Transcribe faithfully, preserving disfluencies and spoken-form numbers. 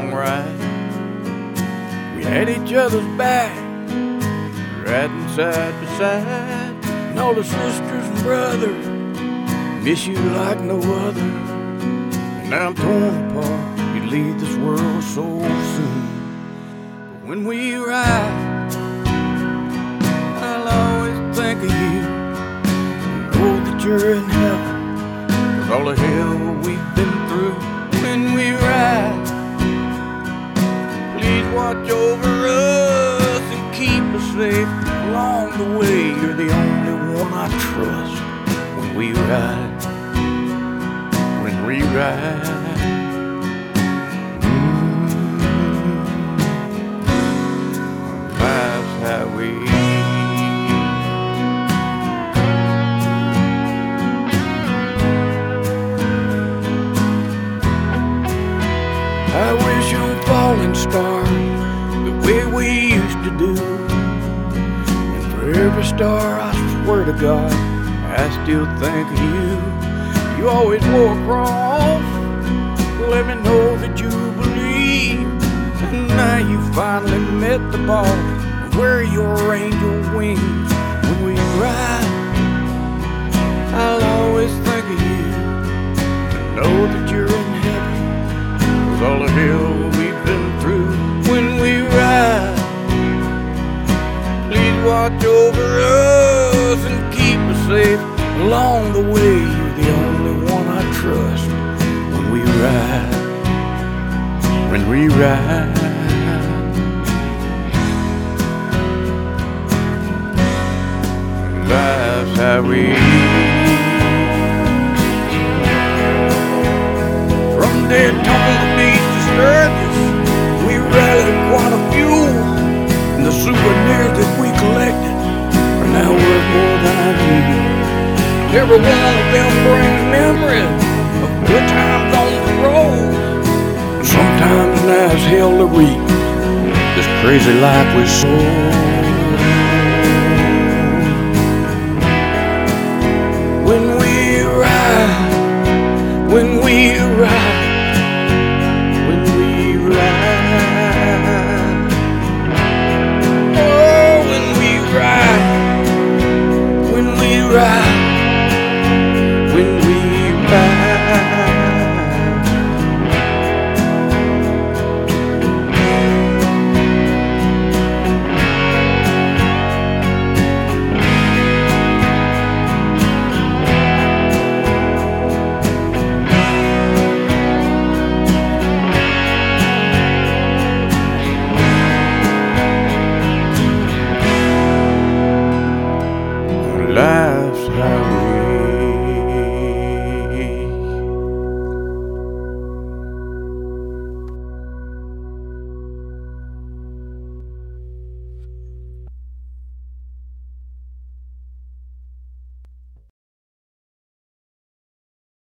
long ride. We had each other's back, riding side by side. And all the sisters and brothers miss you like no other. And now I'm torn apart, you leave this world so soon. But when we ride, I'll always think of you. Know that you're in heaven, 'cause all the hell we've been through. When we ride, please watch over us and keep us safe along the way. You're the only one I trust. When we ride, when we ride, mm, life's highway. I wish on falling star the way we used to do. And for every star, I swear to God, I still think of you. You always wore a cross to let me know that you believe. And now you finally met the boss and wear your angel wings. When we ride, I'll always think of you and know that you're in heaven. All the hell we've been through. When we ride, please watch over us and keep us safe along the way. You're the only one I trust. When we ride, when we ride, life's highway. From Daytona Beach to Sturgis, we rallied quite a few. And the souvenirs that we collected are now worth more than I knew. Every one of them brings memories of good times on the road. Sometimes nice hell to read this crazy life we sold.